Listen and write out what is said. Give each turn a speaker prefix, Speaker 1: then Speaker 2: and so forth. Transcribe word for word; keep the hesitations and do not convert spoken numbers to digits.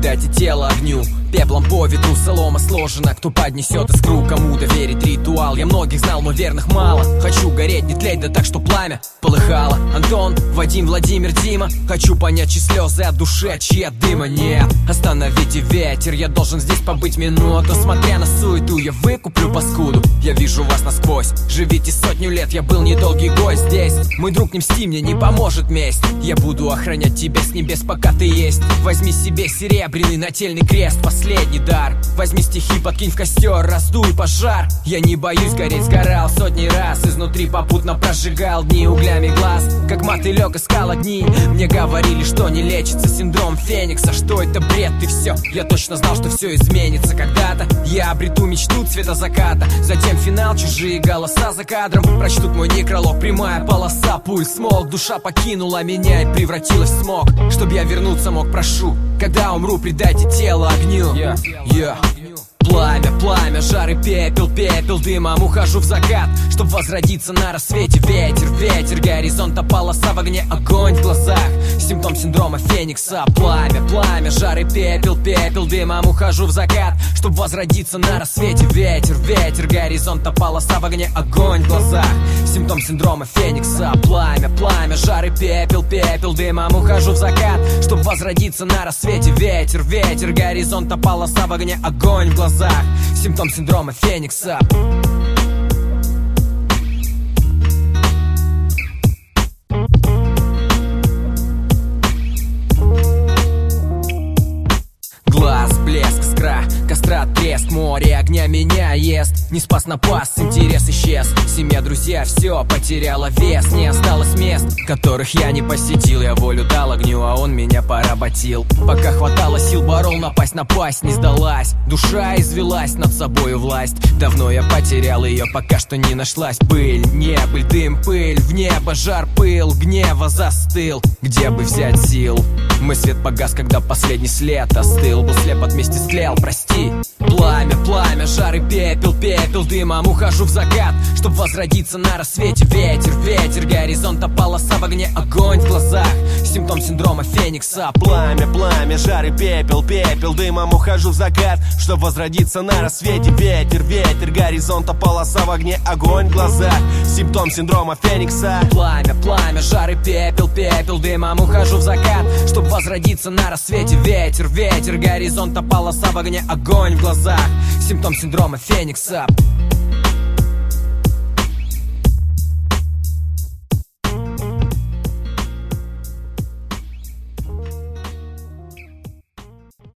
Speaker 1: предайте тело огню. Пеплом по ветру солома сложена. Кто поднесет искру, кому доверить ритуал? Я многих знал, но верных мало. Хочу гореть, не тлеть, да так, что пламя полыхало. Антон, Вадим, Владимир, Дима. Хочу понять, чьи слезы от души, а чьи от дыма. Нет, остановите ветер, я должен здесь побыть минуту. Смотря на суету, я выкуплю паскуду. Я вижу вас насквозь, живите сотню лет. Я был недолгий гость здесь. Мой друг, не мсти, мне не поможет месть. Я буду охранять тебя с небес, пока ты есть. Возьми себе серебряный нательный крест, последний дар. Возьми стихи, подкинь в костер, раздуй пожар. Я не боюсь гореть, сгорал сотни раз. Изнутри попутно прожигал дни углями глаз. Как мотылек искал огни. Мне говорили, что не лечится синдром Феникса. Что это бред и все. Я точно знал, что все изменится когда-то. Я обрету мечту цвета заката. Затем финал, чужие голоса за кадром прочтут мой некролог, прямая полоса, пульс, смог. Душа покинула меня и превратилась в смог. Чтоб я вернуться мог, прошу. Когда умру, предайте тело огню. Yeah. Yeah. Пламя, пламя, жар и пепел, пепел дымом. Ухожу в закат, чтоб возродиться на рассвете. Ветер, ветер, горизонта полоса в огне, огонь в глазах. Симптом синдрома Феникса. Пламя, пламя, жар и пепел, пепел дымом. Ухожу в закат, чтоб возродиться на рассвете. Ветер, ветер, горизонта полоса в огне, огонь в глазах. Симптом синдрома Феникса. Пламя, пламя, жар и пепел, пепел дымом. Ухожу в закат, чтоб возродиться на рассвете. Ветер, ветер, горизонта полоса в огне, огонь в глазах. Симптом синдрома Феникса. Глаз, блеск, искра, костра, треск. Море огня меня ест. Не спас, напас, интерес исчез. Семья, друзья, все потеряло вес. Не осталось мест, которых я не посетил. Я волю дал огню, а он меня поработил. Пока хватало сил, борол напасть, напасть не сдалась. Душа извелась, над собою власть. Давно я потерял ее, пока что не нашлась. Пыль, небыль, дым, пыль. В небо жар, пыл, гнева застыл. Где бы взять сил? Мой свет погас, когда последний след остыл. Был слеп, от мести склеил, прости. Пламя, пламя, жар и пепел, пепел дымом. Ухожу в закат, чтоб возродиться на рассвете. Ветер, ветер, горизонта полоса в огне, огонь в глазах. Симптом синдрома Феникса.
Speaker 2: Пламя, пламя, жар и пепел, пепел дымом. Ухожу в закат, чтоб возродиться на рассвете. Ветер, ветер, горизонта полоса в огне, огонь в глазах. Симптом синдрома Феникса.
Speaker 1: Пламя, пламя, жар и пепел, пепел дымом. Ухожу в закат, чтоб возродиться на рассвете. Ветер, ветер, горизонта полоса в огне, огонь в глазах. Симптом синдрома Феникса.